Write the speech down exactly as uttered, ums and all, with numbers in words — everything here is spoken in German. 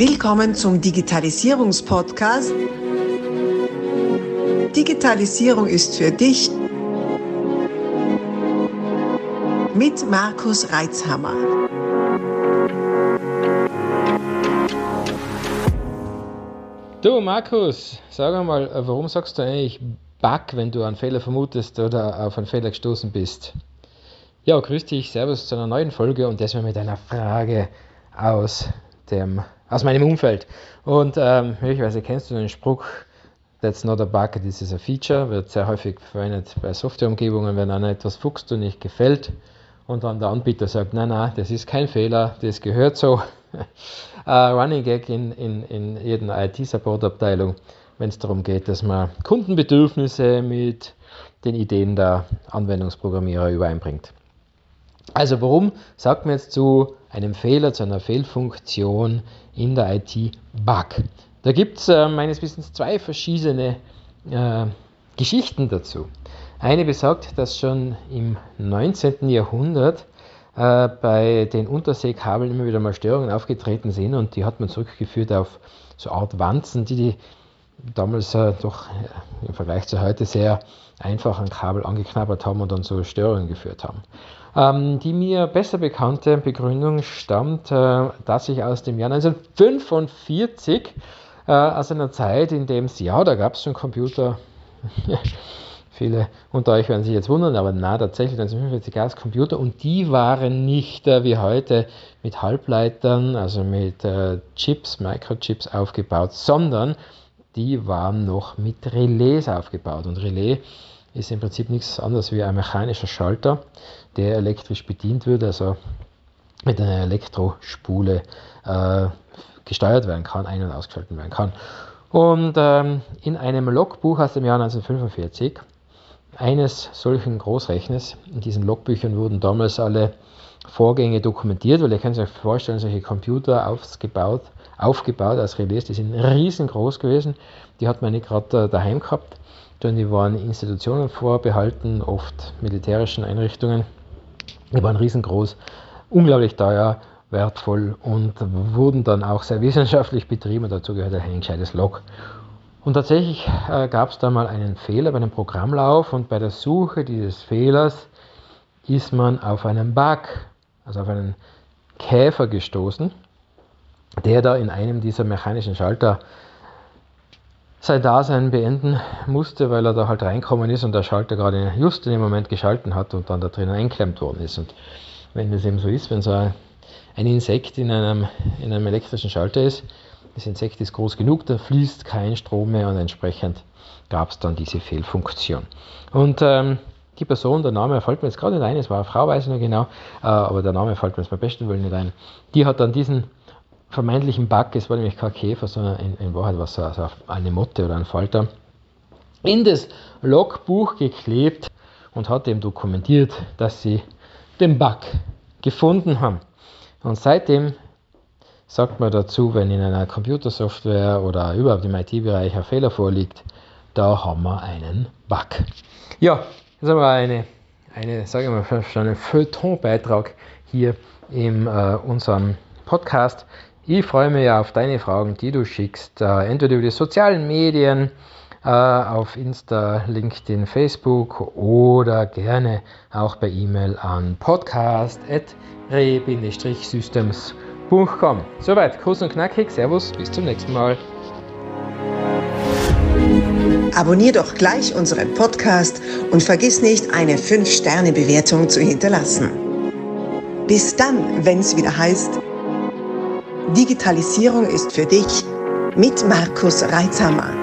Willkommen zum Digitalisierungspodcast. Digitalisierung ist für dich mit Markus Reitzhammer. Du Markus, sag einmal, warum sagst du eigentlich Bug, wenn du einen Fehler vermutest oder auf einen Fehler gestoßen bist? Ja, grüß dich, servus zu einer neuen Folge und das mal mit einer Frage aus dem, aus meinem Umfeld. Und ähm, möglicherweise kennst du den Spruch, that's not a bug, this is a feature, wird sehr häufig verwendet bei Softwareumgebungen, wenn einer etwas fuchst und nicht gefällt und dann der Anbieter sagt, nein, nein, das ist kein Fehler, das gehört so. uh, Running Gag in, in, in jeder I T-Support-Abteilung, wenn es darum geht, dass man Kundenbedürfnisse mit den Ideen der Anwendungsprogrammierer übereinbringt. Also warum sagt man jetzt zu einem Fehler, zu einer Fehlfunktion in der I T Bug? Da gibt es äh, meines Wissens zwei verschiedene äh, Geschichten dazu. Eine besagt, dass schon im neunzehnten Jahrhundert äh, bei den Unterseekabeln immer wieder mal Störungen aufgetreten sind und die hat man zurückgeführt auf so Art Wanzen, die die damals äh, doch äh, im Vergleich zu heute sehr einfach an Kabel angeknabbert haben und dann so Störungen geführt haben. Ähm, die mir besser bekannte Begründung stammt äh, tatsächlich aus dem Jahr neunzehnhundertfünfundvierzig, äh, aus einer Zeit, in dem es, ja, da gab es schon Computer, viele unter euch werden sich jetzt wundern, aber na, tatsächlich neunzehnhundertfünfundvierzig gab es Computer und die waren nicht äh, wie heute mit Halbleitern, also mit äh, Chips, Microchips aufgebaut, sondern die waren noch mit Relais aufgebaut und Relais ist im Prinzip nichts anderes wie ein mechanischer Schalter, der elektrisch bedient wird, also mit einer Elektrospule äh, gesteuert werden kann, ein- und ausgeschaltet werden kann. Und ähm, in einem Logbuch aus dem Jahr neunzehnhundertfünfundvierzig, eines solchen Großrechners, in diesen Logbüchern wurden damals alle Vorgänge dokumentiert, weil ihr könnt euch vorstellen, solche Computer aufgebaut, aufgebaut als Relais, die sind riesengroß gewesen, die hat man nicht gerade daheim gehabt, denn die waren Institutionen vorbehalten, oft militärischen Einrichtungen, die waren riesengroß, unglaublich teuer, wertvoll und wurden dann auch sehr wissenschaftlich betrieben und dazu gehört ein gescheites Log. Und tatsächlich äh, gab es da mal einen Fehler bei einem Programmlauf und bei der Suche dieses Fehlers ist man auf einen Bug, also auf einen Käfer gestoßen, der da in einem dieser mechanischen Schalter sein Dasein beenden musste, weil er da halt reinkommen ist und der Schalter gerade just in dem Moment geschalten hat und dann da drinnen einklemmt worden ist. Und wenn das eben so ist, wenn so ein, ein Insekt in einem, in einem elektrischen Schalter ist, das Insekt ist groß genug, da fließt kein Strom mehr und entsprechend gab es dann diese Fehlfunktion. Und ähm, die Person, der Name fällt mir jetzt gerade nicht ein, es war eine Frau, weiß ich nicht genau, äh, aber der Name fällt mir jetzt beim besten Willen nicht ein, die hat dann diesen vermeintlichen Bug, es war nämlich kein Käfer, sondern in, in Wahrheit war es also eine Motte oder ein Falter, in das Logbuch geklebt und hat eben dokumentiert, dass sie den Bug gefunden haben. Und seitdem sagt man dazu, wenn in einer Computersoftware oder überhaupt im I T-Bereich ein Fehler vorliegt, da haben wir einen Bug. Ja, das ist aber eine, eine sage ich mal, schon ein Feuilleton-Beitrag hier in äh, unserem Podcast. Ich freue mich auf deine Fragen, die du schickst, äh, entweder über die sozialen Medien, äh, auf Insta, LinkedIn, Facebook oder gerne auch per E-Mail an podcast at re systems punkt com. Soweit, kurz und knackig, servus, bis zum nächsten Mal. Abonnier doch gleich unseren Podcast und vergiss nicht, eine fünf Sterne Bewertung zu hinterlassen. Bis dann, wenn es wieder heißt, Digitalisierung ist für dich mit Markus Reitzhammer.